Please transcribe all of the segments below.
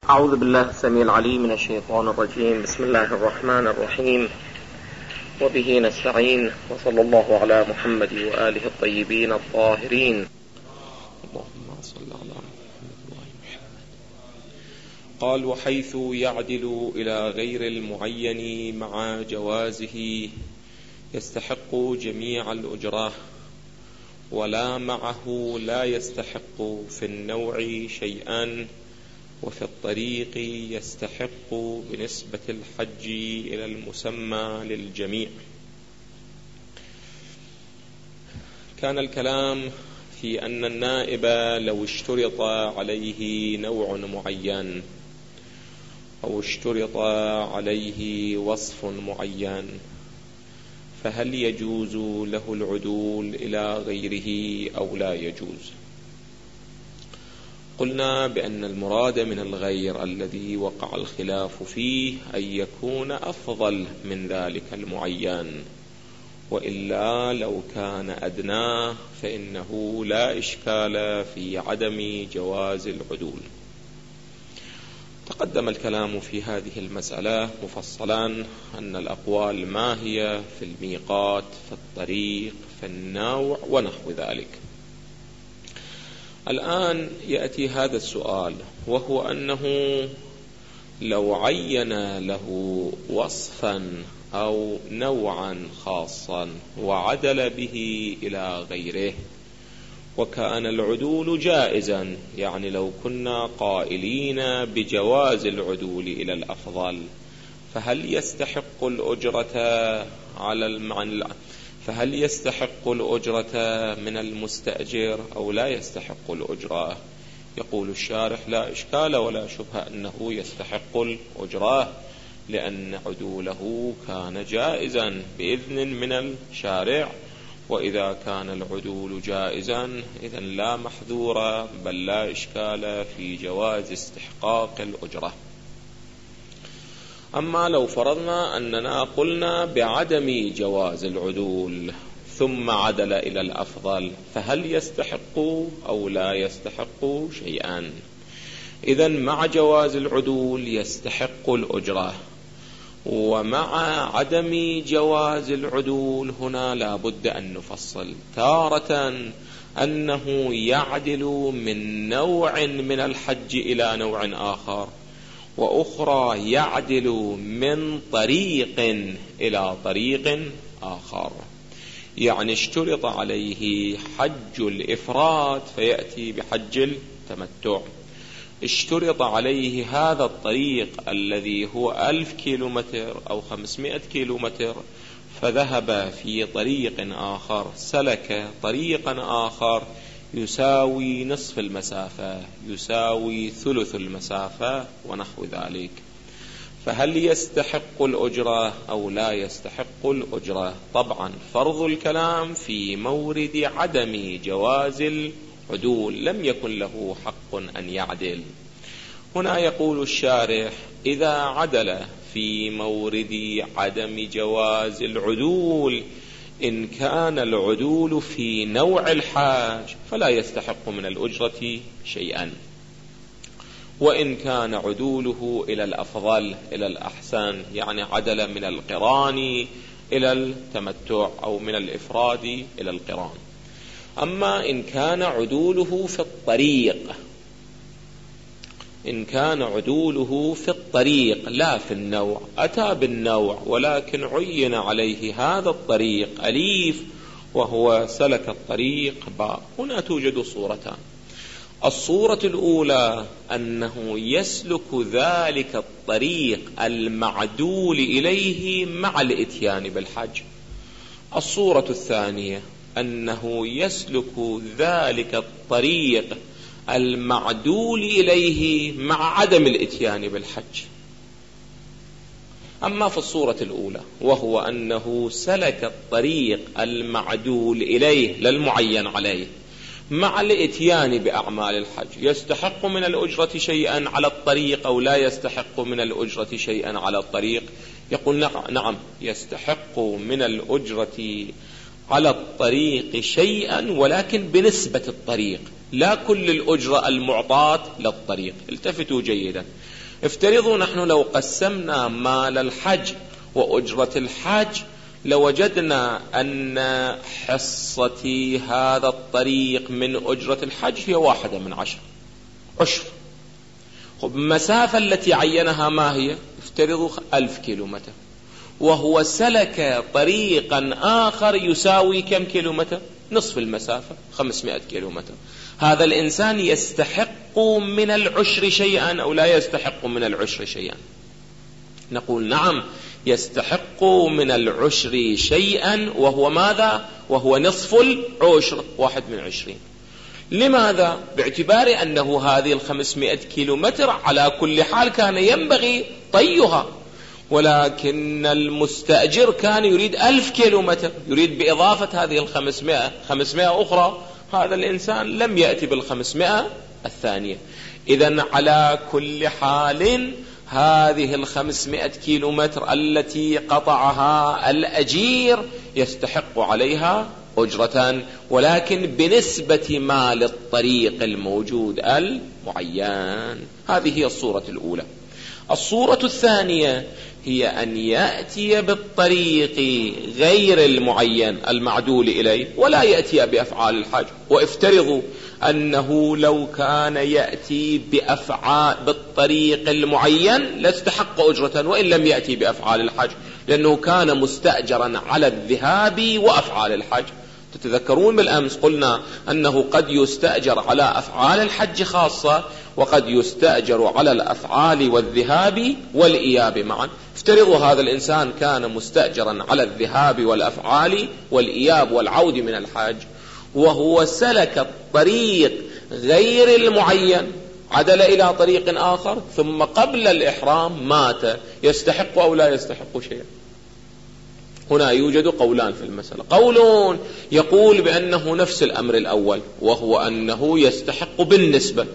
أعوذ بالله السميع العليم من الشيطان الرجيم. بسم الله الرحمن الرحيم، وبه نستعين، وصلى الله على محمد وآله الطيبين الطاهرين. اللهم صل على محمد وآل محمد. قال: وحيث يعدل إلى غير المعين مع جوازه يستحق جميع الأجرة، ولا معه لا يستحق في النوع شيئا، وفي الطريق يستحق بنسبة الحج إلى المسمى للجميع. كان الكلام في أن النائب لو اشترط عليه نوع معين أو اشترط عليه وصف معين، فهل يجوز له العدول إلى غيره أو لا يجوز؟ قلنا بأن المراد من الغير الذي وقع الخلاف فيه أن يكون أفضل من ذلك المعين، وإلا لو كان أدناه فإنه لا إشكال في عدم جواز العدول. تقدم الكلام في هذه المسألة مفصلا أن الأقوال ما هي في الميقات، في الطريق، في النوع ونحو ذلك. الآن يأتي هذا السؤال، وهو أنه لو عين له وصفا أو نوعا خاصا وعدل به إلى غيره وكان العدول جائزا، يعني لو كنا قائلين بجواز العدول إلى الأفضل، فهل يستحق الأجرة فهل يستحق الأجرة من المستأجر أو لا يستحق الأجرة؟ يقول الشارح: لا إشكال ولا شبهة أنه يستحق الأجرة، لأن عدوله كان جائزا بإذن من الشارع، وإذا كان العدول جائزا إذن لا محذور بل لا إشكال في جواز استحقاق الأجرة. أما لو فرضنا أننا قلنا بعدم جواز العدول ثم عدل إلى الأفضل، فهل يستحق أو لا يستحق شيئا؟ إذن مع جواز العدول يستحق الأجرة، ومع عدم جواز العدول هنا لا بد أن نفصل. تارة أنه يعدل من نوع من الحج إلى نوع آخر، وأخرى يعدل من طريق إلى طريق آخر، يعني اشترط عليه حج الإفراد فيأتي بحج التمتع، اشترط عليه هذا الطريق الذي هو 1000 كيلومتر أو 500 كيلومتر فذهب في طريق آخر، سلك طريقا آخر يساوي نصف المسافة، يساوي ثلث المسافة ونحو ذلك، فهل يستحق الأجرة أو لا يستحق الأجرة؟ طبعا فرض الكلام في مورد عدم جواز العدول، لم يكن له حق أن يعدل. هنا يقول الشارح: إذا عدل في مورد عدم جواز العدول، إن كان العدول في نوع الحاج فلا يستحق من الأجرة شيئا، وإن كان عدوله إلى الأفضل إلى الأحسن، يعني عدل من القران إلى التمتع أو من الإفراد إلى القران. أما إن كان عدوله في الطريق، إن كان عدوله في الطريق لا في النوع، أتى بالنوع ولكن عين عليه هذا الطريق أليف وهو سلك الطريق باء، هنا توجد صورتان. الصورة الأولى أنه يسلك ذلك الطريق المعدول إليه مع الإتيان بالحج. الصورة الثانية أنه يسلك ذلك الطريق المعدول إليه مع عدم الإتيان بالحج. أما في الصورة الأولى وهو أنه سلك الطريق المعدول إليه للمعين عليه مع الإتيان بأعمال الحج، يستحق من الأجرة شيئا على الطريق أو لا يستحق من الأجرة شيئا على الطريق؟ يقول نعم يستحق من الأجرة على الطريق شيئا، ولكن بنسبة الطريق، لا كل الأجرة المعطاة للطريق. التفتوا جيدا، افترضوا نحن لو قسمنا مال الحج وأجرة الحج لوجدنا أن حصة هذا الطريق من أجرة الحج هي 1/10 عشر. المسافة التي عينها ما هي؟ افترضوا 1000 كيلومتر، وهو سلك طريقا آخر يساوي كم كيلومتر؟ نصف المسافة 500 كيلومتر. هذا الإنسان يستحق من العشر شيئا أو لا يستحق من العشر شيئا؟ نقول نعم يستحق من العشر شيئا، وهو ماذا؟ وهو نصف العشر 1/20. لماذا؟ باعتبار أنه هذه 500 كيلومتر على كل حال كان ينبغي طيها، ولكن المستأجر كان يريد 1000 كيلومتر، يريد بإضافة هذه 500 أخرى. هذا الإنسان لم يأتي 500 الثانية. إذن على كل حال هذه 500 كيلومتر التي قطعها الأجير يستحق عليها أجرة، ولكن بنسبة مال الطريق الموجود المعين. هذه هي الصورة الأولى. الصورة الثانية هي أن يأتي بالطريق غير المعين المعدول إليه ولا يأتي بأفعال الحج. وافترضوا أنه لو كان يأتي بالطريق المعين لاستحق أجرة وإن لم يأتي بأفعال الحج، لأنه كان مستأجرا على الذهاب وأفعال الحج. تتذكرون بالأمس قلنا أنه قد يستأجر على أفعال الحج خاصة، وقد يستأجر على الأفعال والذهاب والإياب معا. افترضوا هذا الإنسان كان مستأجرا على الذهاب والأفعال والإياب والعود من الحج، وهو سلك الطريق غير المعين، عدل إلى طريق آخر، ثم قبل الإحرام مات، يستحق أو لا يستحق شيئا؟ هنا يوجد قولان في المسألة. قول يقول بأنه نفس الأمر الأول، وهو أنه يستحق بالنسبة،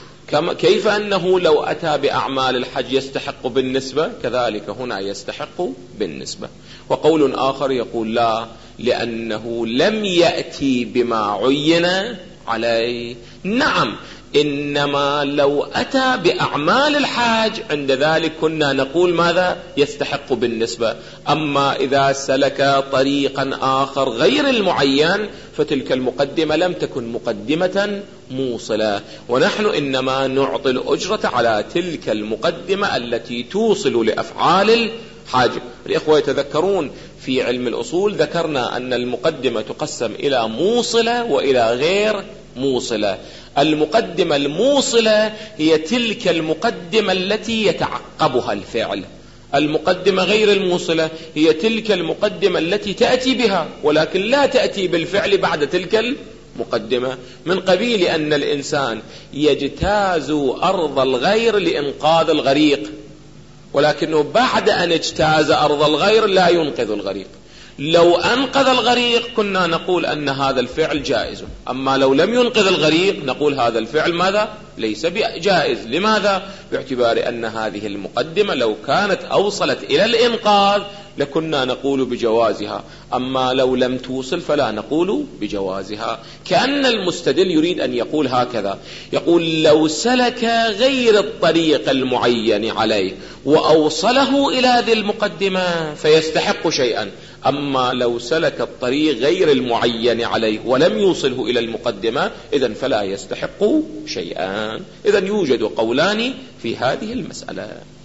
كيف أنه لو أتى بأعمال الحج يستحق بالنسبة، كذلك هنا يستحق بالنسبة. وقول آخر يقول لا، لأنه لم يأتي بما عين عليه. نعم، إنما لو أتى بأعمال الحاج عند ذلك كنا نقول ماذا؟ يستحق بالنسبة. أما إذا سلك طريقا آخر غير المعين فتلك المقدمة لم تكن مقدمة موصلة، ونحن إنما نعطي الأجرة على تلك المقدمة التي توصل لأفعال الحاج. الإخوة يتذكرون في علم الأصول ذكرنا أن المقدمة تقسم إلى موصلة وإلى غير موصلة. المقدمة الموصلة هي تلك المقدمة التي يتعقبها الفعل. المقدمة غير الموصلة هي تلك المقدمة التي تأتي بها ولكن لا تأتي بالفعل بعد تلك المقدمة، من قبيل أن الإنسان يجتاز أرض الغير لإنقاذ الغريق، ولكنه بعد أن اجتاز أرض الغير لا ينقذ الغريق. لو أنقذ الغريق كنا نقول أن هذا الفعل جائز، أما لو لم ينقذ الغريق نقول هذا الفعل ماذا؟ ليس جائز. لماذا؟ باعتبار أن هذه المقدمة لو كانت أوصلت إلى الإنقاذ لكنا نقول بجوازها، أما لو لم توصل فلا نقول بجوازها. كأن المستدل يريد أن يقول هكذا، يقول لو سلك غير الطريق المعين عليه وأوصله إلى ذي المقدمة فيستحق شيئا، أما لو سلك الطريق غير المعين عليه ولم يوصله إلى المقدمة إذن فلا يستحق شيئا. إذن يوجد قولان في هذه المسألة.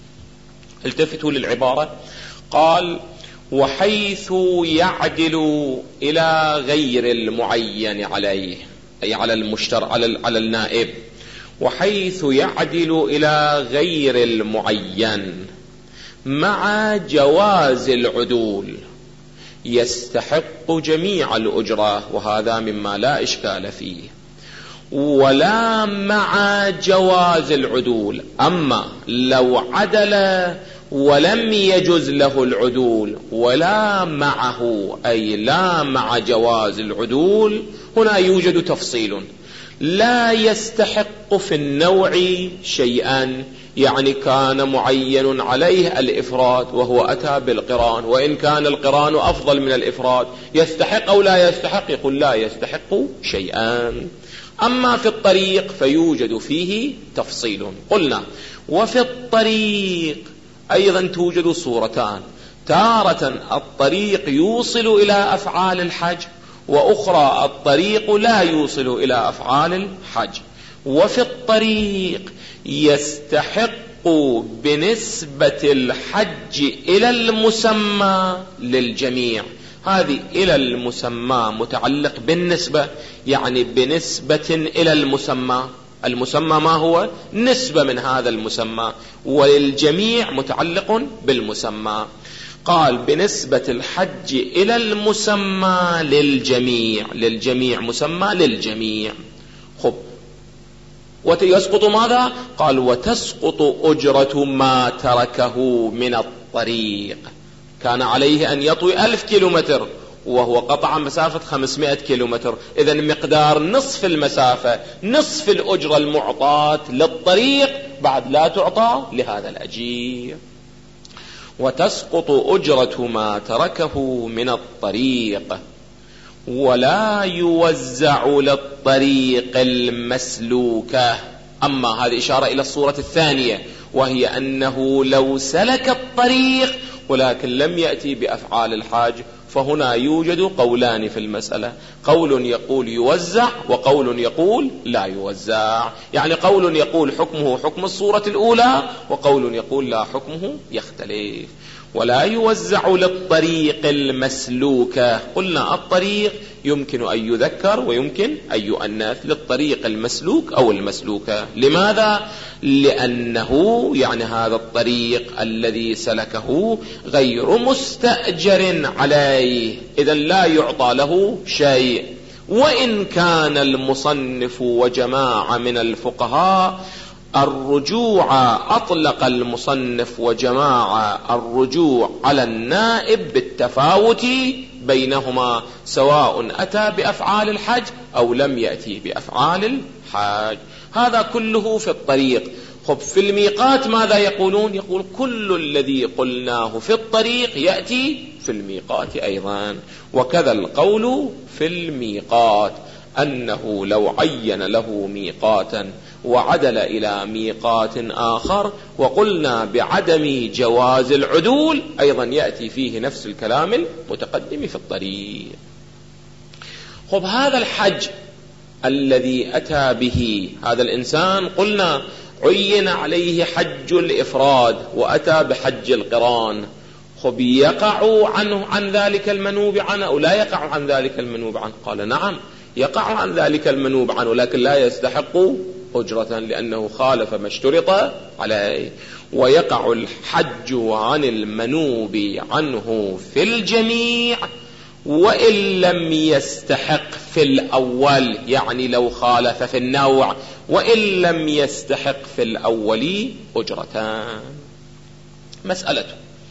التفتوا للعبارة، قال وحيث يعدل إلى غير المعين عليه، أي على المشتر على النائب، وحيث يعدل إلى غير المعين مع جواز العدول يستحق جميع الأجرة، وهذا مما لا إشكال فيه. ولا مع جواز العدول، أما لو عدل ولم يجز له العدول ولا معه، أي لا مع جواز العدول، هنا يوجد تفصيل. لا يستحق في النوع شيئا، يعني كان معين عليه الإفراد وهو أتى بالقران، وإن كان القران أفضل من الإفراد يستحق أو لا يستحق؟ يقول لا يستحق شيئا. أما في الطريق فيوجد فيه تفصيل. قلنا وفي الطريق أيضا توجد صورتان، تارة الطريق يوصل إلى أفعال الحج، وأخرى الطريق لا يوصل إلى أفعال الحج. وفي الطريق يستحق بنسبة الحج إلى المسمى للجميع. هذه إلى المسمى متعلق بالنسبة، يعني بنسبة إلى المسمى. المسمى ما هو؟ نسبة من هذا المسمى، وللجميع متعلق بالمسمى. قال بنسبة الحج إلى المسمى للجميع، للجميع مسمى للجميع. خب ويسقط ماذا؟ قال وتسقط أجرة ما تركه من الطريق. كان عليه أن يطوي 1000 كيلومتر وهو قطع مسافة 500 كيلومتر، إذن مقدار نصف المسافة، نصف الأجرة المعطاة للطريق بعد لا تعطى لهذا الأجير. وتسقط أجرة ما تركه من الطريق ولا يوزع للطريق المسلوكة. أما هذه إشارة إلى الصورة الثانية، وهي أنه لو سلك الطريق ولكن لم يأتي بأفعال الحاج، فهنا يوجد قولان في المسألة، قول يقول يوزع وقول يقول لا يوزع. يعني قول يقول حكمه حكم الصورة الأولى، وقول يقول لا، حكمه يختلف. ولا يوزع للطريق المسلوكة. قلنا الطريق يمكن أن يذكر ويمكن أن يؤنث، للطريق المسلوك أو المسلوكة. لماذا؟ لأنه يعني هذا الطريق الذي سلكه غير مستأجر عليه، إذن لا يعطى له شيء. وإن كان المصنف وجماعة من الفقهاء الرجوع، أطلق المصنف وجماعة الرجوع على النائب بالتفاوت بينهما، سواء أتى بأفعال الحج أو لم يأتي بأفعال الحج. هذا كله في الطريق. خب في الميقات ماذا يقولون؟ يقول كل الذي قلناه في الطريق يأتي في الميقات أيضا. وكذا القول في الميقات، أنه لو عين له ميقاتا وعدل إلى ميقات آخر وقلنا بعدم جواز العدول، أيضا يأتي فيه نفس الكلام المتقدم في الطريق. خب هذا الحج الذي أتى به هذا الإنسان، قلنا عين عليه حج الإفراد وأتى بحج القران. خب يقع عنه عن ذلك المنوب عنه أو لا يقع عن ذلك المنوب عنه؟ قال نعم يقع عن ذلك المنوب عنه، لكن لا يستحق أجرة لأنه خالف ما اشترط عليه. ويقع الحج عن المنوب عنه في الجميع وإن لم يستحق في الأول، يعني لو خالف في النوع، وإن لم يستحق في الأول أجرتان. مسألة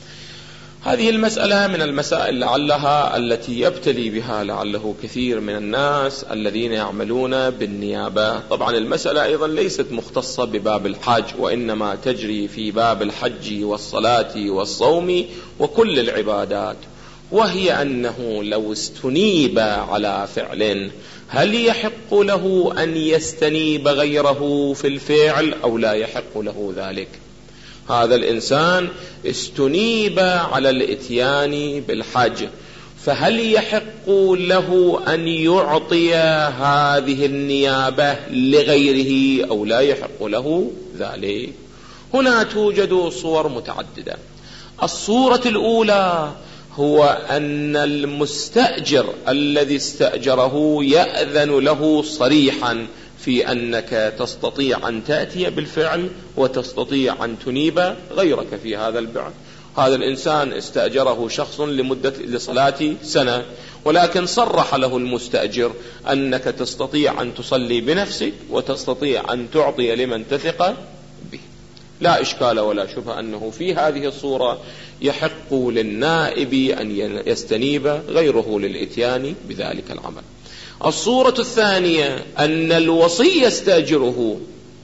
هذه المسألة من المسائل لعلها التي يبتلي بها لعله كثير من الناس الذين يعملون بالنيابة. طبعا المسألة أيضا ليست مختصة بباب الحج، وإنما تجري في باب الحج والصلاة والصوم وكل العبادات، وهي أنه لو استنيب على فعل هل يحق له أن يستنيب غيره في الفعل أو لا يحق له ذلك؟ هذا الإنسان استنيب على الإتيان بالحج، فهل يحق له أن يعطي هذه النيابة لغيره أو لا يحق له ذلك؟ هنا توجد صور متعددة. الصورة الأولى هو أن المستأجر الذي استأجره يأذن له صريحا في أنك تستطيع أن تأتي بالفعل وتستطيع أن تنيب غيرك في هذا الفعل. هذا الإنسان استأجره شخص لصلاة سنة، ولكن صرح له المستأجر أنك تستطيع أن تصلي بنفسك وتستطيع أن تعطي لمن تثق به. لا إشكال ولا شبهة أنه في هذه الصورة يحق للنائب أن يستنيب غيره للإتيان بذلك العمل. الصورة الثانية أن الوصي يستأجره،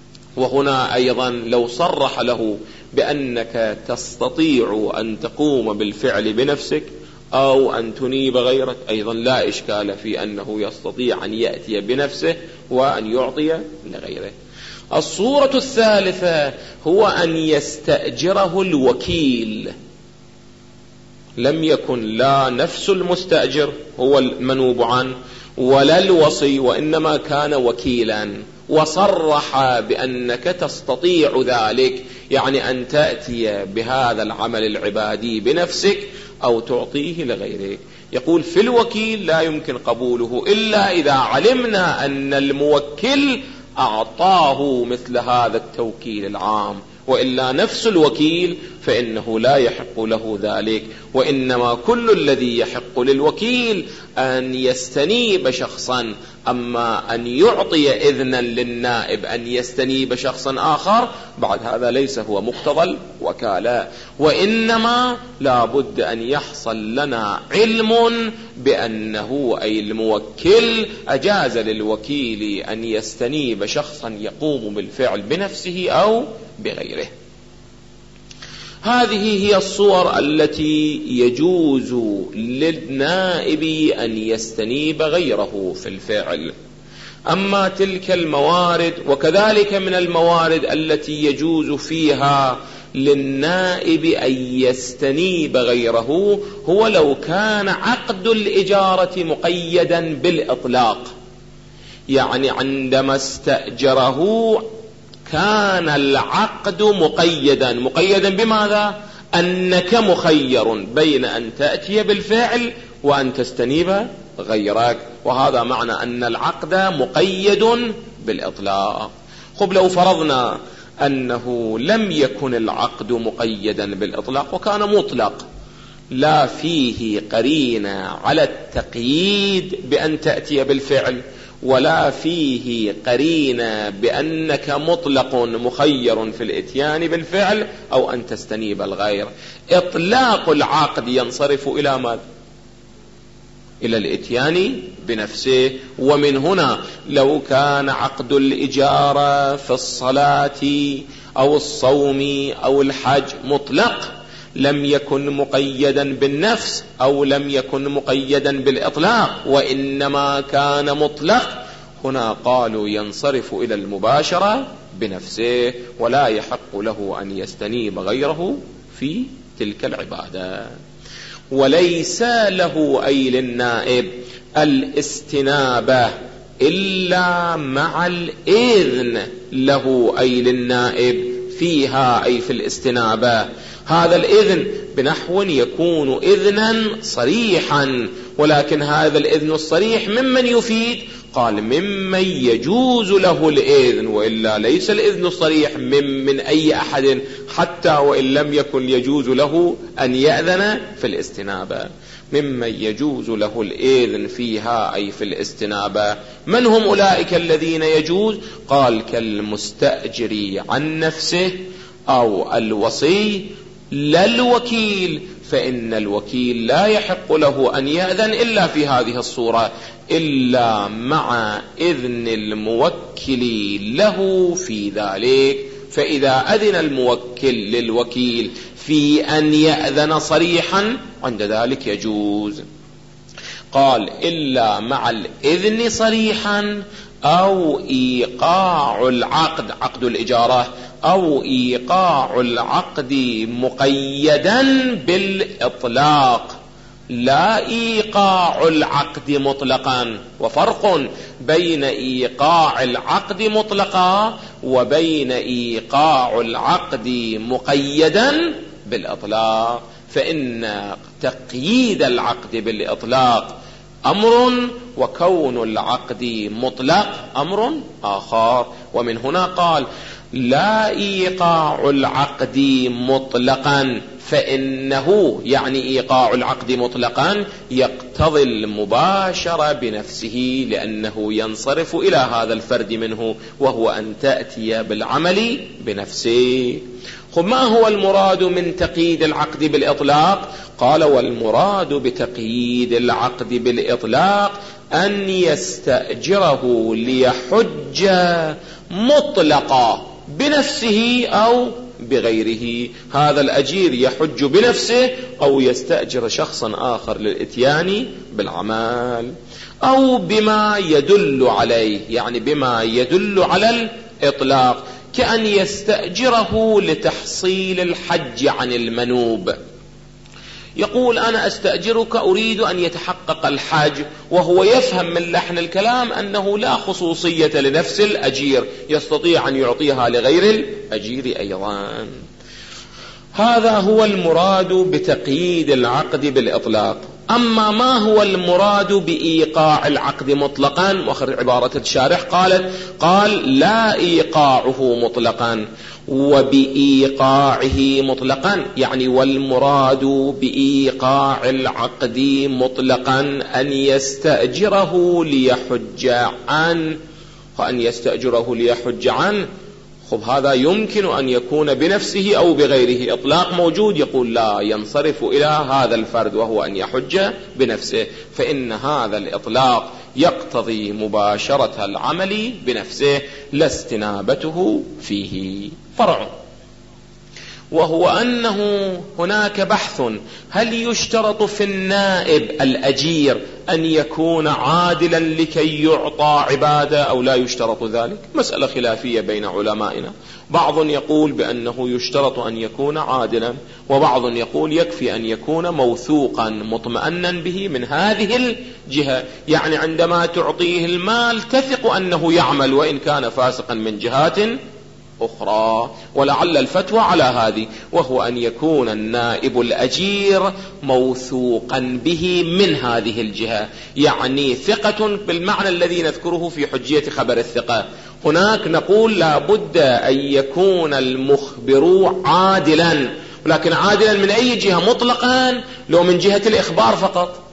وهنا أيضا لو صرح له بأنك تستطيع أن تقوم بالفعل بنفسك أو أن تنيب غيرك، أيضا لا إشكال في أنه يستطيع أن يأتي بنفسه وأن يعطي لغيره. الصورة الثالثة هو أن يستأجره الوكيل، لم يكن لا نفس المستأجر هو المنوب عنه ولا الوصي، وإنما كان وكيلا، وصرح بأنك تستطيع ذلك، يعني أن تأتي بهذا العمل العبادي بنفسك أو تعطيه لغيرك. يقول في الوكيل لا يمكن قبوله إلا إذا علمنا أن الموكل أعطاه مثل هذا التوكيل العام، وإلا نفس الوكيل فإنه لا يحق له ذلك، وإنما كل الذي يحق للوكيل أن يستنيب شخصا، أما أن يعطي إذنا للنائب أن يستنيب شخصا آخر بعد هذا ليس هو مقتضى الوكالة، وإنما لا بد أن يحصل لنا علم بأنه أي الموكل أجاز للوكيل أن يستنيب شخصا يقوم بالفعل بنفسه أو بغيره. هذه هي الصور التي يجوز للنائب أن يستنيب غيره في الفعل. أما تلك الموارد، وكذلك من الموارد التي يجوز فيها للنائب أن يستنيب غيره، هو لو كان عقد الإجارة مقيدا بالإطلاق، يعني عندما استأجره كان العقد مقيدا بماذا؟ أنك مخير بين أن تأتي بالفعل وأن تستنيب غيرك، وهذا معنى أن العقد مقيد بالإطلاق. خب لو فرضنا أنه لم يكن العقد مقيدا بالإطلاق وكان مطلق، لا فيه قرينة على التقييد بأن تأتي بالفعل، ولا فيه قرينة بأنك مطلق مخير في الاتيان بالفعل أو أن تستنيب الغير، إطلاق العقد ينصرف إلى ماذا؟ إلى الاتيان بنفسه. ومن هنا لو كان عقد الإجارة في الصلاة أو الصوم أو الحج مطلق لم يكن مقيدا بالنفس أو لم يكن مقيدا بالإطلاق، وإنما كان مطلق، هنا قالوا ينصرف إلى المباشرة بنفسه ولا يحق له أن يستنيب غيره في تلك العبادة. وليس له أي للنائب الاستنابة إلا مع الإذن له أي للنائب فيها، أي في الاستنابة. هذا الإذن بنحو يكون إذنا صريحا، ولكن هذا الإذن الصريح ممن يفيد؟ قال ممن يجوز له الإذن، وإلا ليس الإذن الصريح من أي أحد حتى وإن لم يكن يجوز له أن يأذن في الاستنابة. ممن يجوز له الإذن فيها أي في الاستنابة. من هم أولئك الذين يجوز؟ قال كالمستأجر عن نفسه أو الوصي، لا الوكيل، فإن الوكيل لا يحق له أن يأذن إلا في هذه الصورة، إلا مع إذن الموكل له في ذلك. فإذا أذن الموكل للوكيل في أن يأذن صريحا عند ذلك يجوز. قال إلا مع الإذن صريحا أو إيقاع العقد، عقد الإجارة، أو إيقاع العقد مقيدا بالإطلاق، لا إيقاع العقد مطلقا. وفرق بين إيقاع العقد مطلقا وبين إيقاع العقد مقيدا بالإطلاق. فإن تقييد العقد بالإطلاق أمر، وكون العقد مطلق أمر آخر. ومن هنا قال لا إيقاع العقد مطلقا، فإنه يعني إيقاع العقد مطلقا يقتضي المباشرة بنفسه، لأنه ينصرف إلى هذا الفرد منه وهو أن تأتي بالعمل بنفسه. ما هو المراد من تقييد العقد بالإطلاق؟ قال والمراد بتقييد العقد بالإطلاق أن يستأجره ليحج مطلقا بنفسه أو بغيره. هذا الأجير يحج بنفسه أو يستأجر شخصا آخر للإتيان بالعمل، أو بما يدل عليه، يعني بما يدل على إطلاق، كأن يستأجره لتحصيل الحج عن المنوب. يقول أنا أستأجرك أريد أن يتحقق الحج، وهو يفهم من لحن الكلام أنه لا خصوصية لنفس الأجير، يستطيع أن يعطيها لغير الأجير أيضا. هذا هو المراد بتقييد العقد بالإطلاق. أما ما هو المراد بإيقاع العقد مطلقا؟ وآخر عبارة الشارح قال لا إيقاعه مطلقا، وبإيقاعه مطلقا يعني والمراد بإيقاع العقد مطلقا أن يستأجره ليحج عنه، وأن يستأجره ليحج عنه. خب هذا يمكن أن يكون بنفسه أو بغيره، إطلاق موجود. يقول لا ينصرف إلى هذا الفرد وهو أن يحج بنفسه، فإن هذا الإطلاق يقتضي مباشرة العمل بنفسه لا استنابته فيه. فرع، وهو أنه هناك بحث هل يشترط في النائب الأجير أن يكون عادلا لكي يعطى عبادة أو لا يشترط ذلك؟ مسألة خلافية بين علمائنا. بعض يقول بأنه يشترط أن يكون عادلا، وبعض يقول يكفي أن يكون موثوقا مطمئنا به من هذه الجهة، يعني عندما تعطيه المال تثق أنه يعمل وإن كان فاسقا من جهات أخرى. ولعل الفتوى على هذه، وهو أن يكون النائب الأجير موثوقا به من هذه الجهة، يعني ثقة بالمعنى الذي نذكره في حجية خبر الثقة. هناك نقول لا بد أن يكون المخبر عادلا، ولكن عادلا من أي جهة مطلقا؟ لو من جهة الإخبار فقط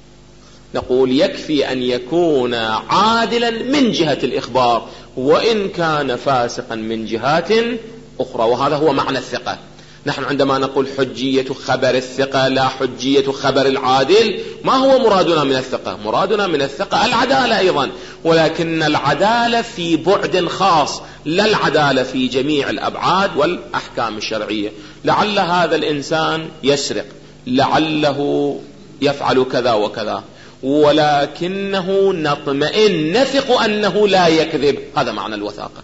نقول يكفي أن يكون عادلا من جهة الإخبار وإن كان فاسقا من جهات أخرى، وهذا هو معنى الثقة. نحن عندما نقول حجية خبر الثقة لا حجية خبر العادل، ما هو مرادنا من الثقة؟ مرادنا من الثقة العدالة أيضا، ولكن العدالة في بعد خاص، لا العدالة في جميع الأبعاد والأحكام الشرعية. لعل هذا الإنسان يسرق، لعله يفعل كذا وكذا، ولكنه نطمئن نثق أنه لا يكذب، هذا معنى الوثاقة.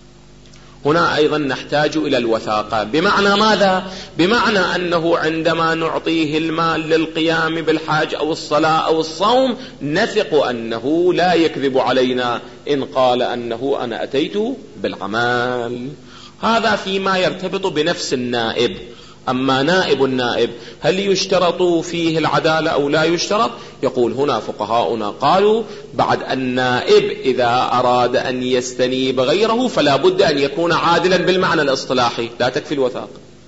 هنا أيضا نحتاج إلى الوثاقة. بمعنى ماذا؟ بمعنى أنه عندما نعطيه المال للقيام بالحج أو الصلاة أو الصوم نثق أنه لا يكذب علينا إن قال أنه أنا أتيت بالعمل. هذا فيما يرتبط بنفس النائب. أما نائب النائب هل يشترط فيه العدالة أو لا يشترط؟ يقول هنا فقهاؤنا قالوا بعد النائب إذا أراد أن يستنيب غيره فلا بد أن يكون عادلا بالمعنى الاصطلاحي، لا تكفي الوثاقة.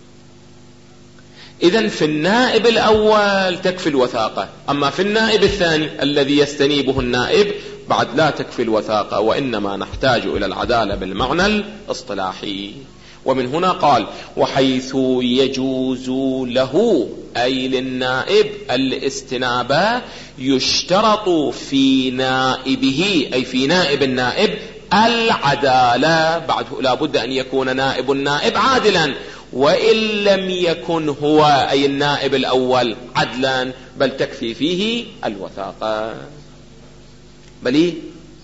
إذن في النائب الأول تكفي الوثاقة، أما في النائب الثاني الذي يستنيبه النائب بعد لا تكفي الوثاقة، وإنما نحتاج إلى العدالة بالمعنى الاصطلاحي. ومن هنا قال وحيث يجوز له أي للنائب الاستنابة يشترط في نائبه أي في نائب النائب العدالة. بعد لا بد أن يكون نائب النائب عادلا، وإن لم يكن هو أي النائب الأول عدلا بل تكفي فيه الوثاقة. بلي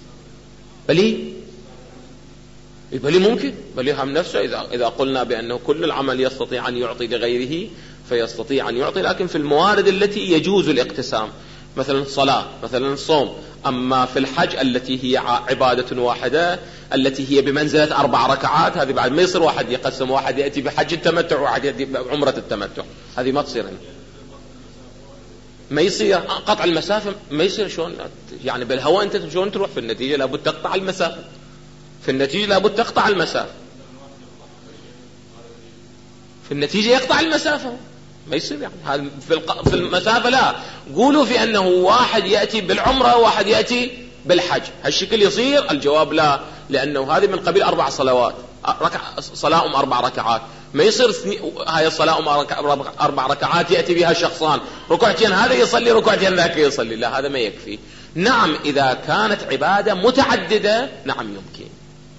ممكن، بل يهم نفسه إذا قلنا بأنه كل العمل يستطيع أن يعطي لغيره فيستطيع أن يعطي، لكن في الموارد التي يجوز الاقتسام، مثلا الصلاة مثلا الصوم. أما في الحج التي هي عبادة واحدة التي هي بمنزلة 4 ركعات، هذه بعد ما يصير واحد يقسم، واحد يأتي بحج التمتع وواحد يأتي بعمرة التمتع، هذه ما تصير. ما يصير قطع المسافة، ما يصير. شلون يعني بالهواء أنت شلون تروح؟ في النتيجة لابد تقطع المسافة، في النتيجة لابد تقطع المسافة، في النتيجة يقطع المسافة. ما يصير يعني هذا في المسافة. لا قولوا في أنه واحد يأتي بالعمرة وواحد يأتي بالحج، هالشكل يصير؟ الجواب لا، لأنه هذه من قبيل 4 صلوات، صلاة 4 ركعات. ما يصير هاي الصلاة 4 ركعات يأتي بها شخصان، ركعتين هذا يصلي ركعتين ذاك يصلي، لا هذا ما يكفي. نعم إذا كانت عبادة متعددة نعم يمكن.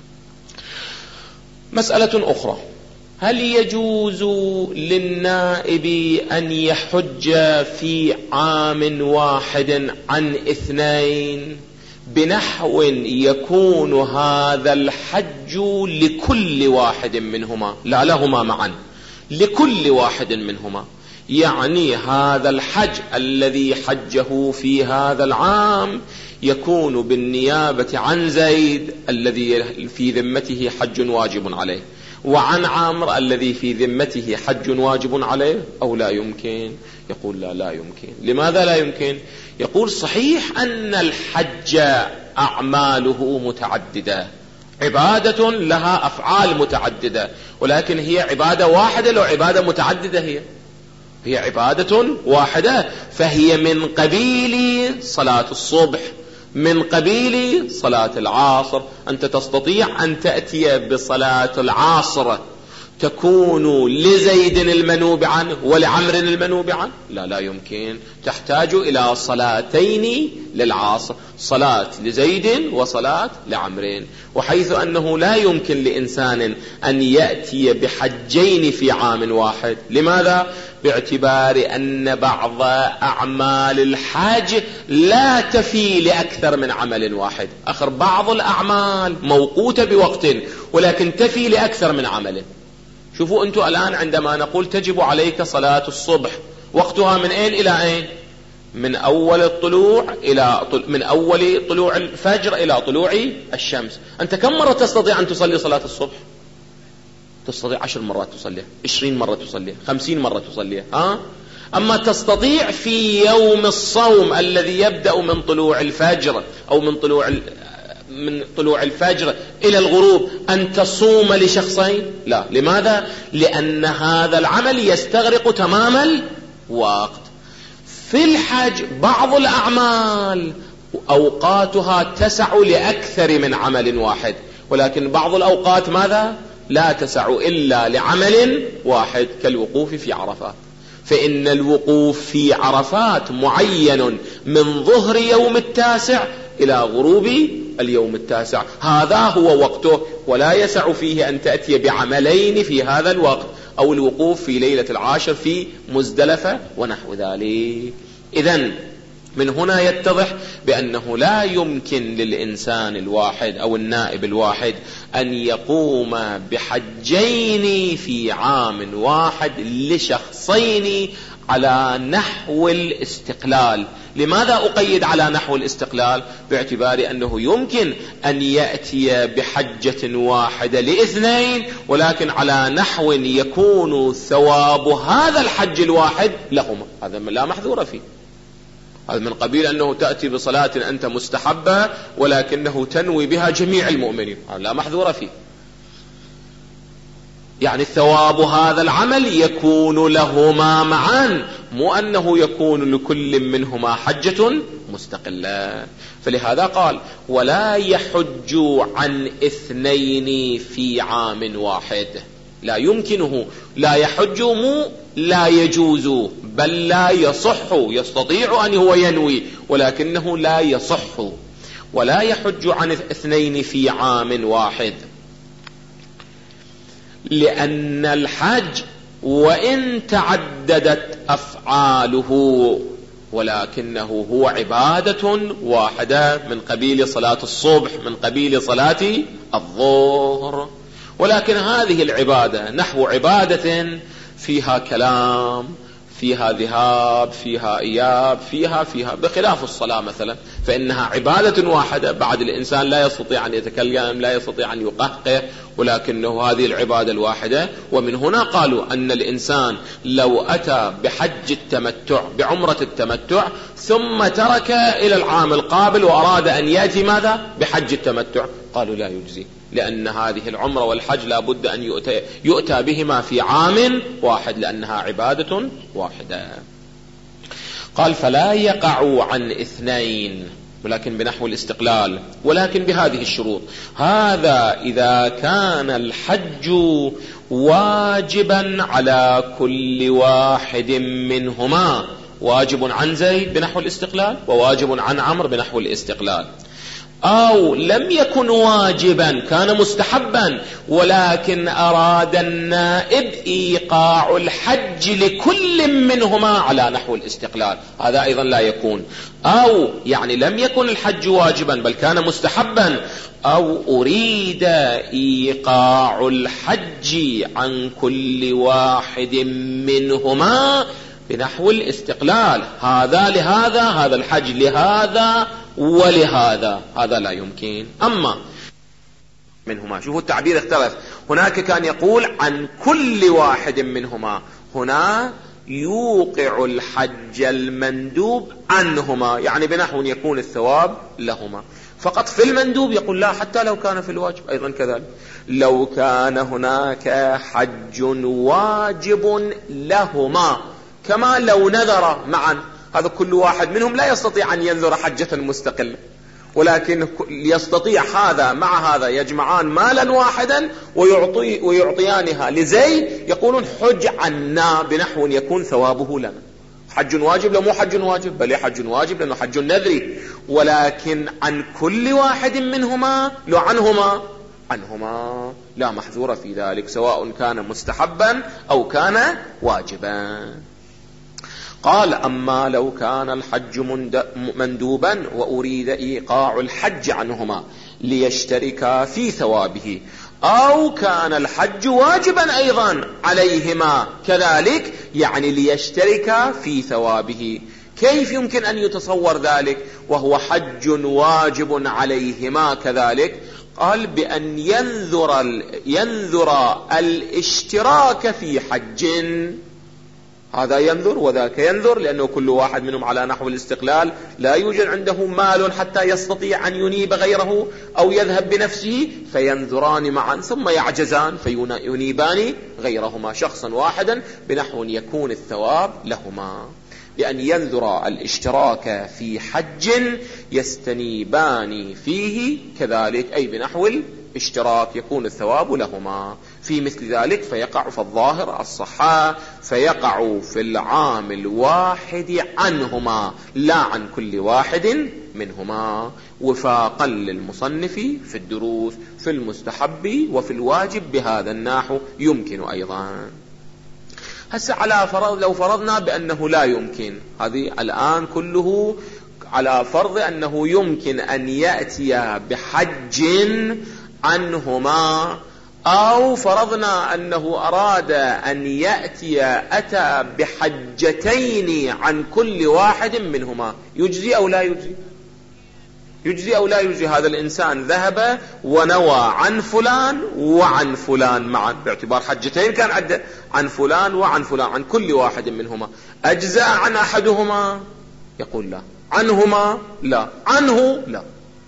مسألة أخرى، هل يجوز للنائب أن يحج في عام واحد عن 2 بنحو يكون هذا الحج لكل واحد منهما، لا لهما معا، لكل واحد منهما. يعني هذا الحج الذي حجه في هذا العام يكون بالنيابة عن زيد الذي في ذمته حج واجب عليه، وعن عمرو الذي في ذمته حج واجب عليه، أو لا يمكن؟ يقول لا يمكن. لماذا لا يمكن؟ يقول صحيح أن الحج أعماله متعددة، عبادة لها أفعال متعددة، ولكن هي عبادة واحدة لو عبادة متعددة؟ هي عبادة واحدة، فهي من قبيل صلاة الصبح، من قبيل صلاة العصر. أنت تستطيع أن تأتي بصلاة العصر تكون لزيد المنوب عنه ولعمر المنوب عنه؟ لا يمكن، تحتاج إلى صلاتين للعصر، صلاة لزيد وصلاة لعمر. وحيث أنه لا يمكن لإنسان أن يأتي بحجين في عام واحد. لماذا؟ باعتبار أن بعض أعمال الحج لا تفي لأكثر من عمل واحد. آخر بعض الأعمال موقوتة بوقت ولكن تفي لأكثر من عمل. شوفوا أنتم الآن عندما نقول تجب عليك صلاة الصبح، وقتها من أين إلى أين؟ من أول طلوع الفجر إلى طلوع الشمس. أنت كم مرة تستطيع أن تصلي صلاة الصبح؟ تستطيع 10 مرات تصليها، 20 مرة تصليها، 50 مرة تصليها. أما تستطيع في يوم الصوم الذي يبدأ من طلوع الفجر أو من طلوع الفجر إلى الغروب أن تصوم لشخصين؟ لا. لماذا؟ لأن هذا العمل يستغرق تمام الوقت. في الحج بعض الأعمال أوقاتها تسع لأكثر من عمل واحد، ولكن بعض الأوقات ماذا؟ لا تسع إلا لعمل واحد، كالوقوف في عرفات. فإن الوقوف في عرفات معين من ظهر يوم التاسع إلى غروب اليوم التاسع، هذا هو وقته، ولا يسع فيه أن تأتي بعملين في هذا الوقت، أو الوقوف في ليلة العاشر في مزدلفة ونحو ذلك. إذن من هنا يتضح بأنه لا يمكن للإنسان الواحد أو النائب الواحد أن يقوم بحجين في عام واحد لشخصين على نحو الاستقلال. لماذا أقيد على نحو الاستقلال؟ باعتبار أنه يمكن أن يأتي بحجة واحدة لاثنين، ولكن على نحو يكون ثواب هذا الحج الواحد لهما، هذا لا محذور فيه. هذا من قبيل أنه تأتي بصلاة أنت مستحبة ولكنه تنوي بها جميع المؤمنين، هذا لا محذور فيه. يعني الثواب هذا العمل يكون لهما معا، مو أنه يكون لكل منهما حجة مستقلة. فلهذا قال ولا يحج عن اثنين في عام واحد. لا يمكنه، لا يحج مو لا يجوز، بل لا يصح. يستطيع أن هو ينوي ولكنه لا يصح. ولا يحج عن اثنين في عام واحد، لأن الحج وإن تعددت أفعاله ولكنه هو عبادة واحدة، من قبيل صلاة الصبح، من قبيل صلاة الظهر. ولكن هذه العبادة نحو عبادة فيها كلام، فيها ذهاب، فيها إياب، فيها بخلاف الصلاة مثلا، فإنها عبادة واحدة. بعد الإنسان لا يستطيع أن يتكلم، لا يستطيع أن يقهقه، ولكنه هذه العبادة الواحدة. ومن هنا قالوا أن الإنسان لو أتى بحج التمتع، بعمرة التمتع، ثم ترك إلى العام القابل وأراد أن يأتي ماذا؟ بحج التمتع، قالوا لا يجزي، لأن هذه العمرة والحج لا بد أن يؤتى بهما في عام واحد، لأنها عبادة واحدة. قال فلا يقع عن اثنين، ولكن بنحو الاستقلال، ولكن بهذه الشروط. هذا إذا كان الحج واجبا على كل واحد منهما، واجب عن زيد بنحو الاستقلال، وواجب عن عمرو بنحو الاستقلال. أو لم يكن واجبا كان مستحبا ولكن أراد النائب إيقاع الحج لكل منهما على نحو الاستقلال، هذا أيضا لا يكون. أو يعني لم يكن الحج واجبا بل كان مستحبا، أو أريد إيقاع الحج عن كل واحد منهما بنحو الاستقلال، هذا لهذا، هذا الحج لهذا ولهذا، هذا لا يمكن. أما منهما، شوفوا التعبير اختلف، هناك كان يقول عن كل واحد منهما، هنا يوقع الحج المندوب عنهما، يعني بنحو يكون الثواب لهما. فقط في المندوب يقول لا، حتى لو كان في الواجب أيضا كذلك، لو كان هناك حج واجب لهما كما لو نذر معا، هذا كل واحد منهم لا يستطيع أن ينذر حجة مستقلة، ولكن يستطيع هذا مع هذا يجمعان مالا واحدا ويعطيانها لزيد، يقولون حج عنا بنحو يكون ثوابه لنا. حج واجب لو مو حج واجب، بل حج واجب لأنه حج نذري، ولكن عن كل واحد منهما لو عنهما لا محذور في ذلك، سواء كان مستحبا أو كان واجبا. قال أما لو كان الحج مندوبا وأريد إيقاع الحج عنهما ليشتركا في ثوابه، أو كان الحج واجبا أيضا عليهما كذلك، يعني ليشتركا في ثوابه، كيف يمكن أن يتصور ذلك وهو حج واجب عليهما كذلك؟ قال بأن ينذر الاشتراك في حج، هذا ينذر وذاك ينذر، لأنه كل واحد منهم على نحو الاستقلال، لا يوجد عنده مال حتى يستطيع أن ينيب غيره أو يذهب بنفسه، فينذران معا ثم يعجزان فينيبان غيرهما شخصا واحدا بنحو يكون الثواب لهما. بأن ينذر الاشتراك في حج يستنيبان فيه كذلك، أي بنحو الاشتراك يكون الثواب لهما في مثل ذلك، فيقع في الظاهر الصحة، فيقع في العام الواحد عنهما لا عن كل واحد منهما، وفاقا للمصنف في الدروس في المستحب وفي الواجب بهذا النحو يمكن أيضا. هسه على فرض، لو فرضنا بأنه لا يمكن، هذه الآن كله على فرض أنه يمكن أن يأتي بحج عنهما، أو فرضنا أنه أراد أن أتى بحجتين عن كل واحد منهما، يجزي أو لا يجزي؟ يجزي أو لا يجزي؟ هذا الإنسان ذهب ونوى عن فلان وعن فلان معا، باعتبار حجتين كان عدة، عن فلان وعن فلان، عن كل واحد منهما، أجزاء عن أحدهما؟ يقول لا. عنهما؟ لا. عنه؟ لا.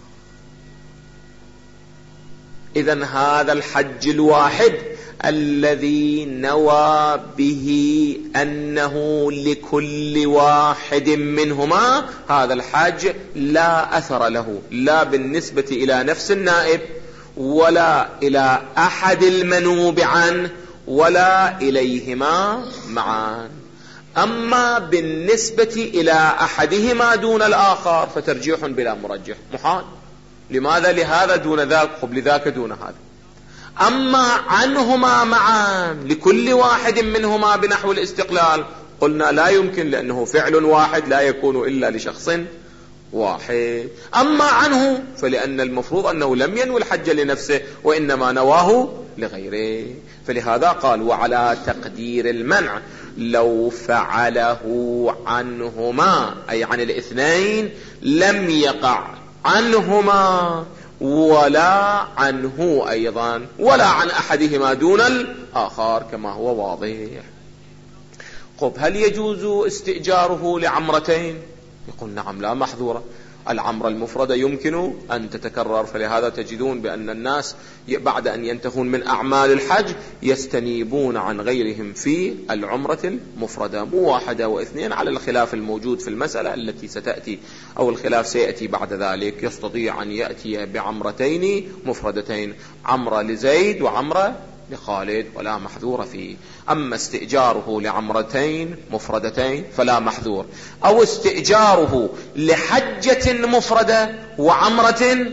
إذن هذا الحج الواحد الذي نوى به أنه لكل واحد منهما، هذا الحج لا أثر له، لا بالنسبة إلى نفس النائب ولا إلى أحد المنوب عنه ولا إليهما معا. أما بالنسبة إلى أحدهما دون الآخر فترجيح بلا مرجح، محال. لماذا؟ لهذا دون ذاك، قبل ذاك دون هذا. أما عنهما معا لكل واحد منهما بنحو الاستقلال، قلنا لا يمكن، لأنه فعل واحد لا يكون إلا لشخص واحد. أما عنه فلأن المفروض أنه لم ينوي الحج لنفسه وإنما نواه لغيره، فلهذا قال وعلى تقدير المنع لو فعله عنهما، أي عن الاثنين، لم يقع عنهما ولا عنه أيضا ولا عن أحدهما دون الآخر كما هو واضح. طب هل يجوز استئجاره لعمرتين؟ يقول نعم، لا محظورة. العمرة المفردة يمكن أن تتكرر، فلهذا تجدون بأن الناس بعد أن ينتهون من أعمال الحج يستنيبون عن غيرهم في العمرة المفردة، مو واحدة واثنين، على الخلاف الموجود في المسألة التي ستأتي، أو الخلاف سيأتي بعد ذلك. يستطيع أن يأتي بعمرتين مفردتين، عمرة لزيد وعمرة لخالد، ولا محذور فيه. أما استئجاره لعمرتين مفردتين فلا محذور، أو استئجاره لحجة مفردة وعمرة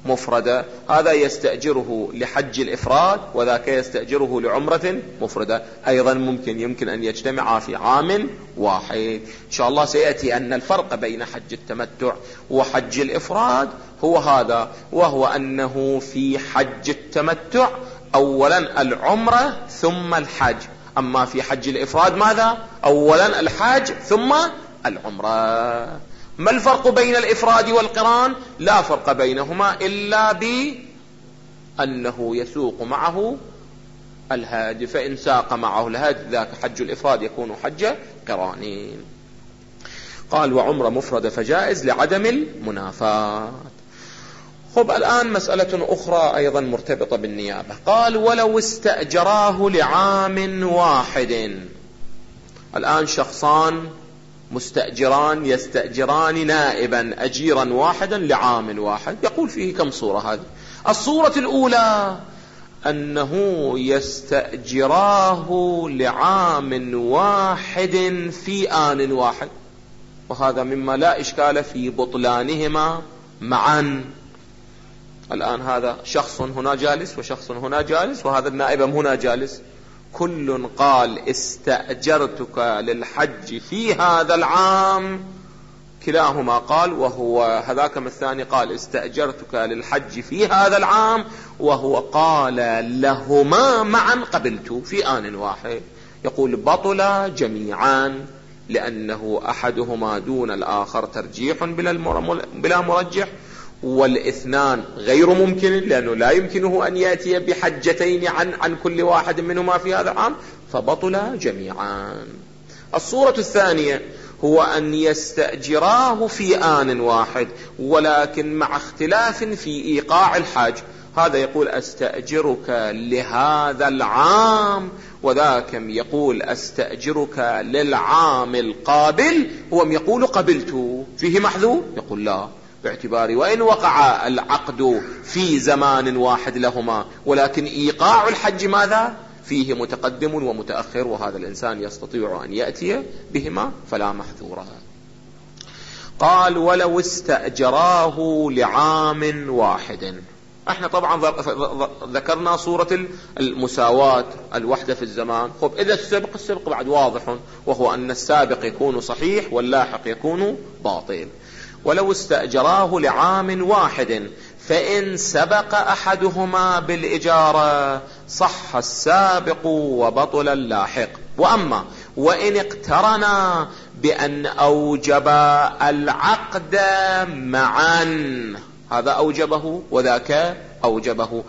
مفردة، هذا يستأجره لحج الإفراد وذاك يستأجره لعمرة مفردة. أيضا يمكن أن يجتمعا في عام واحد. إن شاء الله سيأتي أن الفرق بين حج التمتع وحج الإفراد هو هذا، وهو أنه في حج التمتع أولا العمرة ثم الحج، أما في حج الإفراد ماذا؟ أولا الحج ثم العمرة. ما الفرق بين الإفراد والقران؟ لا فرق بينهما إلا بأنه يسوق معه الهادي، فإن ساق معه الهادي ذاك حج الإفراد يكون حج قرانين. قال وعمرة مفردة فجائز لعدم المنافاة. خب الآن مسألة أخرى أيضا مرتبطة بالنيابة. قال ولو استأجراه لعام واحد. الآن شخصان مستأجران يستأجران نائبا أجيرا واحدا لعام واحد. يقول فيه كم صورة هذه؟ الصورة الأولى أنه يستأجراه لعام واحد في آن واحد، وهذا مما لا إشكال في بطلانهما معا. الآن هذا شخص هنا جالس وشخص هنا جالس وهذا النائب هنا جالس، كل قال استأجرتك للحج في هذا العام، كلاهما قال وهو هذاك الثاني قال استأجرتك للحج في هذا العام، وهو قال لهما معا قبلت في آن واحد. يقول بطل جميعا، لأنه أحدهما دون الآخر ترجيح بلا مرجح، والاثنان غير ممكن، لأنه لا يمكنه أن يأتي بحجتين عن كل واحد منهما في هذا العام، فبطل جميعا. الصورة الثانية هو أن يستأجراه في آن واحد ولكن مع اختلاف في إيقاع الحج. هذا يقول أستأجرك لهذا العام، وذاك يقول أستأجرك للعام القابل، وهم يقول قبلت. فيه محذور؟ يقول لا، باعتبار وإن وقع العقد في زمان واحد لهما، ولكن إيقاع الحج ماذا؟ فيه متقدم ومتأخر، وهذا الإنسان يستطيع أن يأتي بهما فلا محذور. قال ولو استأجراه لعام واحد. احنا طبعا ذكرنا صورة المساواة الوحدة في الزمان. خب إذا السبق بعد واضح، وهو أن السابق يكون صحيح واللاحق يكون باطل. ولو استأجراه لعام واحد فإن سبق أحدهما بالإجارة صح السابق وبطل اللاحق. وأما وإن اقترنا بأن أوجب العقد معا، هذا أوجبه وذاك أوجبه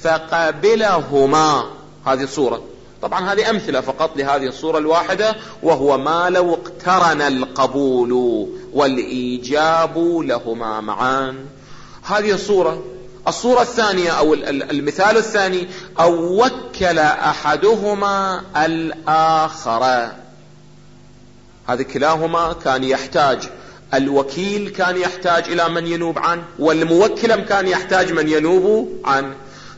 فقبلهما، هذه صورة. طبعا هذه أمثلة فقط لهذه الصورة الواحدة، وهو ما لو اقترن القبول والإيجاب لهما معا. هذه الصورة. الصورة الثانية أو المثال الثاني أو وكل أحدهما الآخر. هذه كلاهما كان يحتاج، الوكيل كان يحتاج إلى من ينوب عنه، والموكل كان يحتاج من ينوب عنه.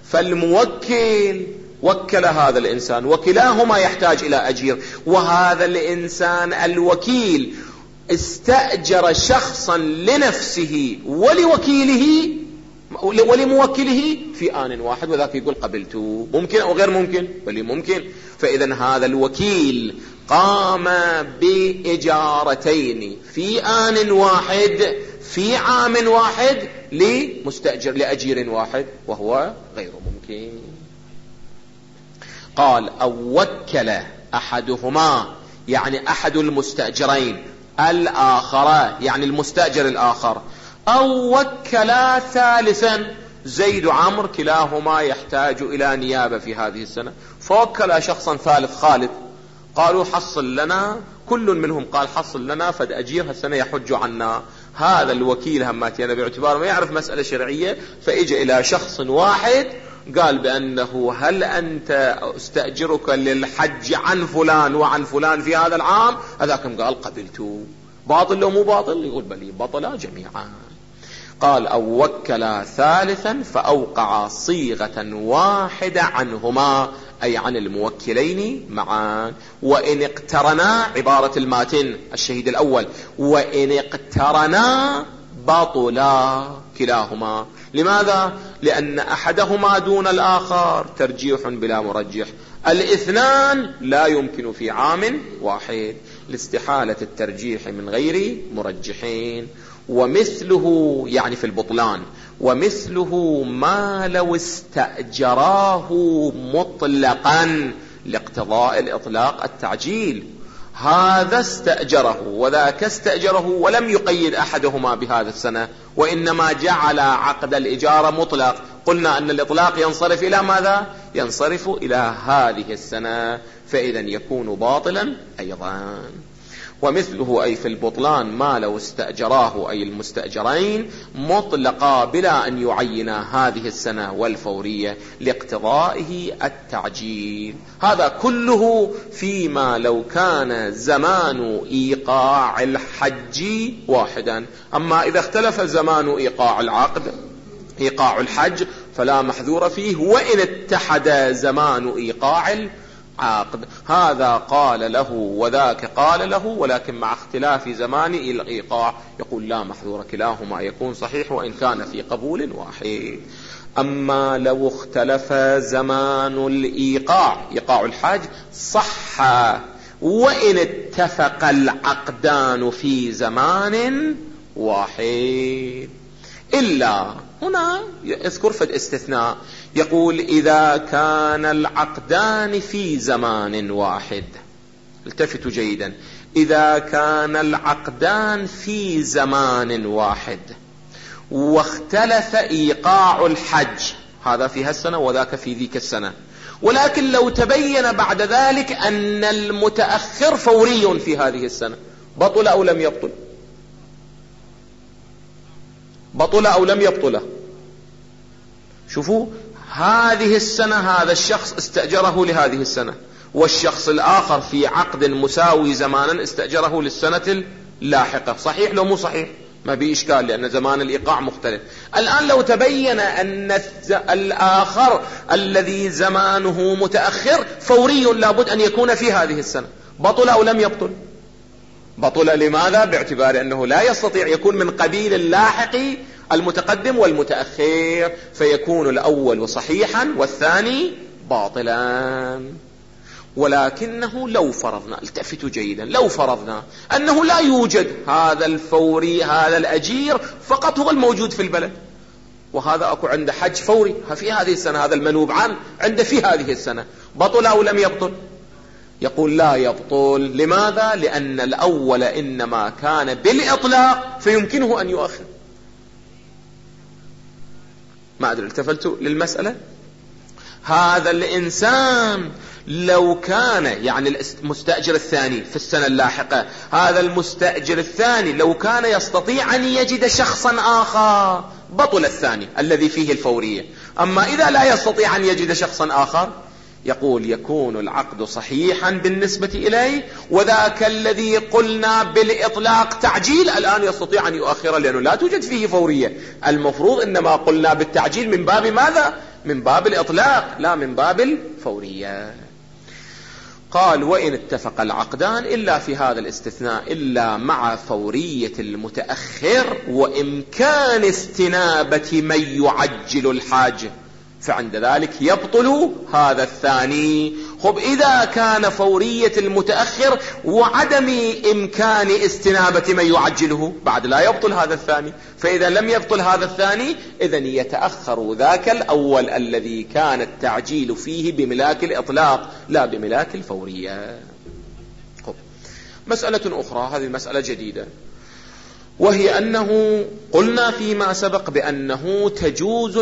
فالموكل وكل هذا الإنسان، وكلاهما يحتاج إلى أجير، وهذا الإنسان الوكيل استأجر شخصا لنفسه ولموكله في آن واحد، وذاك يقول قبلته. ممكن أو غير ممكن؟ بل ممكن. فإذا هذا الوكيل قام بإجارتين في آن واحد في عام واحد لمستأجر لأجير واحد، وهو غير ممكن. قال أو وكل أحدهما، يعني أحد المستأجرين، الآخر يعني المستأجر الآخر، أو وكلا ثالثا، زيد وعمر كلاهما يحتاج إلى نيابة في هذه السنة، فوكل شخصا ثالث خالد، قالوا حصل لنا، كل منهم قال حصل لنا فد أجير هالسنة يحج عنا. هذا الوكيل هماتينا باعتباره ما يعرف مسألة شرعية، فإجى إلى شخص واحد قال بأنه هل أنت استأجرك للحج عن فلان وعن فلان في هذا العام؟ هذاكم قال قبلته. باطل لو مو باطل؟ يقول بلي بطل جميعا. قال أو وكل ثالثا فأوقع صيغة واحدة عنهما، أي عن الموكلين معا. وإن اقترنا، عبارة الماتن الشهيد الأول، وإن اقترنا بطلا كلاهما، لماذا؟ لأن أحدهما دون الآخر، ترجيح بلا مرجح. الاثنان لا يمكن في عام واحد لاستحالة الترجيح من غير مرجحين. ومثله يعني في البطلان، ومثله ما لو استأجراه مطلقا لاقتضاء الإطلاق التعجيل. هذا استأجره وذاك استأجره ولم يقيد أحدهما بهذا السنة، وإنما جعل عقد الإجارة مطلق. قلنا أن الإطلاق ينصرف إلى ماذا؟ ينصرف إلى هذه السنة، فإذا يكون باطلا أيضا. ومثله أي في البطلان ما لو استأجراه أي المستأجرين مطلقا بلا أن يعينا هذه السنة والفورية لاقتضائه التعجيل. هذا كله فيما لو كان زمان إيقاع الحج واحدا. أما إذا اختلف زمان إيقاع العقد إيقاع الحج فلا محذور فيه، وإن اتحد زمان إيقاع العقد. هذا قال له وذاك قال له، ولكن مع اختلاف زمان الإيقاع يقول لا محذور، كلاهما يكون صحيح وإن كان في قبول واحد. أما لو اختلف زمان الإيقاع إيقاع الحج صح وإن اتفق العقدان في زمان واحد، إلا هنا يذكر في الاستثناء يقول إذا كان العقدان في زمان واحد. التفتوا جيدا، إذا كان العقدان في زمان واحد واختلف إيقاع الحج، هذا في هالسنة وذاك في ذيك السنة، ولكن لو تبين بعد ذلك أن المتأخر فوري في هذه السنة، بطل أو لم يبطل؟ بطل أو لم يبطل؟ شوفوا، هذه السنة هذا الشخص استأجره لهذه السنة، والشخص الآخر في عقد مساوي زمانا استأجره للسنة اللاحقة. صحيح لو مو صحيح؟ ما بي إشكال، لأن زمان الإيقاع مختلف. الآن لو تبين أن الآخر الذي زمانه متأخر فوري لابد أن يكون في هذه السنة، بطل أو لم يبطل؟ بطل. لماذا؟ باعتبار أنه لا يستطيع يكون من قبيل اللاحق المتقدم والمتأخر، فيكون الأول صحيحا والثاني باطلا. ولكنه لو فرضنا، التفتوا جيدا، لو فرضنا أنه لا يوجد هذا الفوري، هذا الأجير فقط هو الموجود في البلد، وهذا أكو عنده حج فوري في هذه السنة، هذا المنوب عنه عنده في هذه السنة، بطل أو لم يبطل؟ يقول لا يبطل. لماذا؟ لأن الأول إنما كان بالإطلاق فيمكنه أن يؤخر. ما أدري التفتوا للمسألة. هذا الإنسان لو كان يعني المستأجر الثاني في السنة اللاحقة، هذا المستأجر الثاني لو كان يستطيع أن يجد شخصا آخر بطل الثاني الذي فيه الفورية. أما إذا لا يستطيع أن يجد شخصا آخر يقول يكون العقد صحيحا بالنسبة إليه، وذاك الذي قلنا بالإطلاق تعجيل الآن يستطيع أن يؤخر لأنه لا توجد فيه فورية. المفروض إنما قلنا بالتعجيل من باب ماذا؟ من باب الإطلاق لا من باب الفورية. قال وإن اتفق العقدان إلا في هذا الاستثناء، إلا مع فورية المتأخر وإمكان استنابة من يعجل الحاجة، فعند ذلك يبطل هذا الثاني. خب إذا كان فورية المتأخر وعدم إمكان استنابة من يعجله بعد لا يبطل هذا الثاني، فإذا لم يبطل هذا الثاني إذن يتأخر ذاك الأول الذي كان التعجيل فيه بملاك الإطلاق لا بملاك الفورية. خب مسألة أخرى، هذه مسألة جديدة، وهي أنه قلنا فيما سبق بأنه تجوز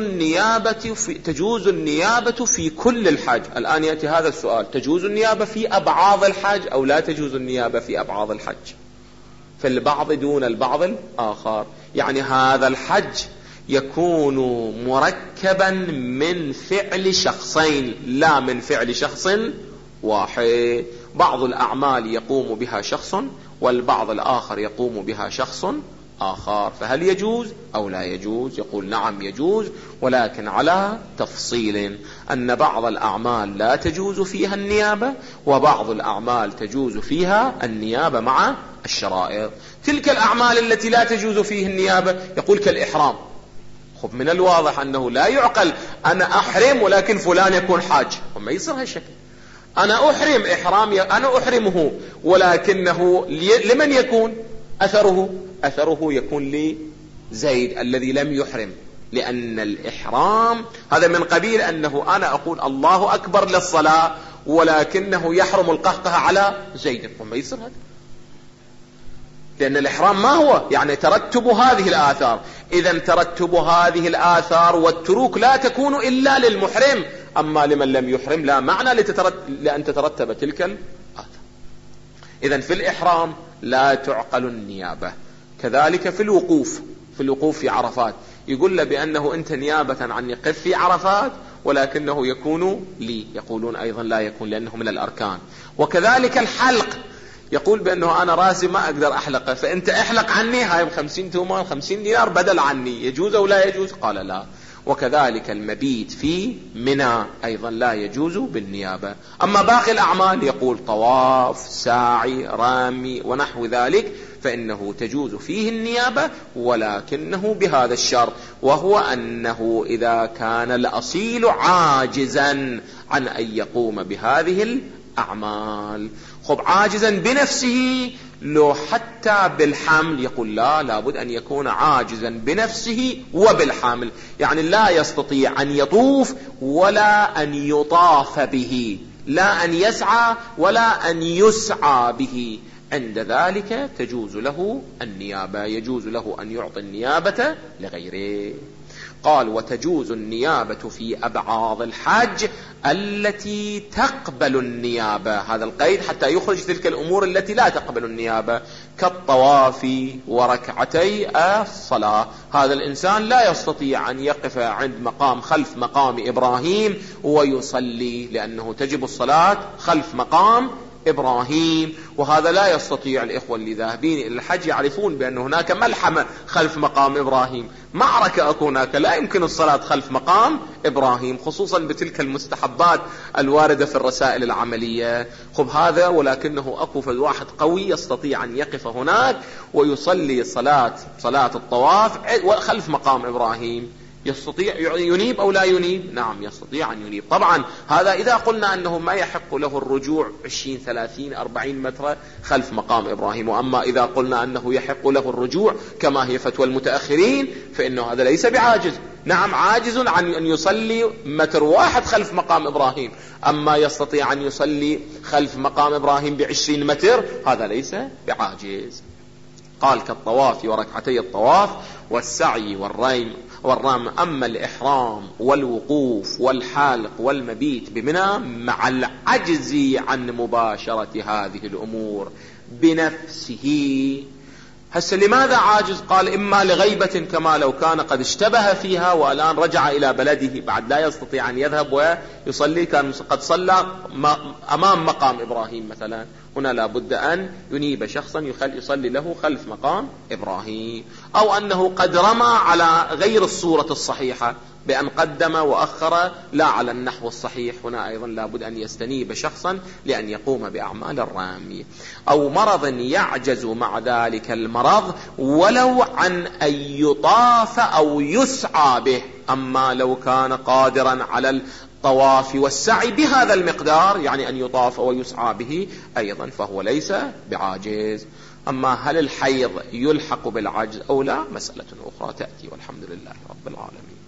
النيابة في كل الحج. الآن يأتي هذا السؤال، تجوز النيابة في أبعاض الحج أو لا تجوز النيابة في أبعاض الحج؟ في البعض دون البعض الآخر، يعني هذا الحج يكون مركبا من فعل شخصين لا من فعل شخص واحد. بعض الأعمال يقوم بها شخص والبعض الآخر يقوم بها شخص آخر، فهل يجوز أو لا يجوز؟ يقول نعم يجوز، ولكن على تفصيل، أن بعض الأعمال لا تجوز فيها النيابة وبعض الأعمال تجوز فيها النيابة مع الشرائط. تلك الأعمال التي لا تجوز فيها النيابة يقول كالإحرام. خب من الواضح أنه لا يعقل أنا أحرم ولكن فلان يكون حاج، وما يصير هالشكل. أنا أحرم إحرامي، أنا أحرمه ولكنه لمن يكون أثره يكون لزيد الذي لم يحرم، لأن الإحرام هذا من قبيل أنه أنا أقول الله أكبر للصلاة ولكنه يحرم القهقه على زيد، وما يصير هذا، لأن الإحرام ما هو يعني ترتب هذه الآثار. إذا ترتب هذه الآثار والتروك لا تكون إلا للمحرم، أما لمن لم يحرم لا معنى لأن تترتب تلك الآثار. إذا في الإحرام لا تعقل النيابة. كذلك في الوقوف في عرفات، يقول له بأنه أنت نيابة عن يقف في عرفات ولكنه يكون لي، يقولون أيضا لا يكون لأنه من الأركان. وكذلك الحلق، يقول بأنه أنا راسي ما أقدر أحلقه، فأنت أحلق عني، هاي 50 تومان 50 دينار بدل عني، يجوز أو لا يجوز؟ قال لا. وكذلك المبيت في منى أيضا لا يجوز بالنيابة. أما باقي الأعمال يقول طواف، ساعي، رامي ونحو ذلك فإنه تجوز فيه النيابة، ولكنه بهذا الشرط، وهو أنه إذا كان الأصيل عاجزا عن أن يقوم بهذه الأعمال. خب عاجزا بنفسه، لو حتى بالحمل يقول لا، لابد أن يكون عاجزا بنفسه وبالحمل، يعني لا يستطيع أن يطوف ولا أن يطاف به، لا أن يسعى ولا أن يسعى به، عند ذلك تجوز له النيابة، يجوز له أن يعطي النيابة لغيره. قال وتجوز النيابة في أبعاض الحج التي تقبل النيابة، هذا القيد حتى يخرج تلك الأمور التي لا تقبل النيابة، كالطواف وركعتي الصلاة. هذا الإنسان لا يستطيع أن يقف عند مقام خلف مقام إبراهيم ويصلي، لأنه تجب الصلاة خلف مقام إبراهيم، وهذا لا يستطيع. الإخوة اللي ذاهبين إلى الحج يعرفون بأن هناك ملحمة خلف مقام إبراهيم، معركة هناك، لا يمكن الصلاة خلف مقام إبراهيم، خصوصا بتلك المستحبات الواردة في الرسائل العملية. خب هذا ولكنه أقف واحد قوي يستطيع أن يقف هناك ويصلي صلاة الطواف خلف مقام إبراهيم. يستطيع ينيب أو لا ينيب؟ نعم يستطيع أن ينيب. طبعا هذا إذا قلنا أنه ما يحق له الرجوع 20 30 40 متر خلف مقام إبراهيم. وأما إذا قلنا أنه يحق له الرجوع كما هي فتوى المتأخرين فإنه هذا ليس بعاجز. نعم عاجز عن أن يصلي متر واحد خلف مقام إبراهيم، أما يستطيع أن يصلي خلف مقام إبراهيم ب20 متر، هذا ليس بعاجز. قال كالطواف وركعتي الطواف والسعي والرام. أما الإحرام والوقوف والحالق والمبيت بمنى مع العجز عن مباشرة هذه الأمور بنفسه. هسه لماذا عاجز؟ قال إما لغيبة كما لو كان قد اشتبه فيها والآن رجع إلى بلده بعد لا يستطيع أن يذهب ويصلي، كان قد صلى أمام مقام إبراهيم مثلا، هنا لابد أن ينيب شخصا يصلي له خلف مقام إبراهيم، أو أنه قد رمى على غير الصورة الصحيحة بأن قدم وأخر لا على النحو الصحيح، هنا أيضا لابد أن يستنيب شخصا لأن يقوم بأعمال الرامي. أو مرض يعجز مع ذلك المرض ولو عن أن يطاف أو يسعى به. أما لو كان قادرا على الطواف والسعي بهذا المقدار، يعني أن يطاف ويسعى به أيضا، فهو ليس بعاجز. أما هل الحيض يلحق بالعجز أو لا مسألة أخرى تأتي، والحمد لله رب العالمين.